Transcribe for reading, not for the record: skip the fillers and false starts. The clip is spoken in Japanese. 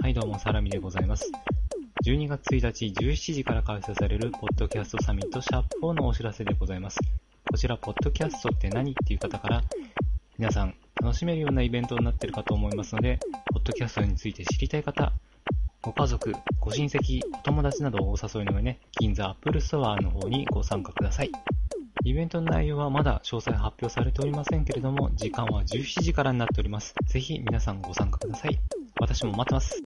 はいどうも、サラミでございます。12月1日17時から開催されるポッドキャストサミットシャープ4のお知らせでございます。こちら、ポッドキャストって何っていう方から、皆さん楽しめるようなイベントになっているかと思いますので、ポッドキャストについて知りたい方、ご家族、ご親戚、お友達などをお誘いの上ね、銀座アップルストアの方にご参加ください。イベントの内容はまだ詳細発表されておりませんけれども、時間は17時からになっております。ぜひ皆さんご参加ください。私も待ってます。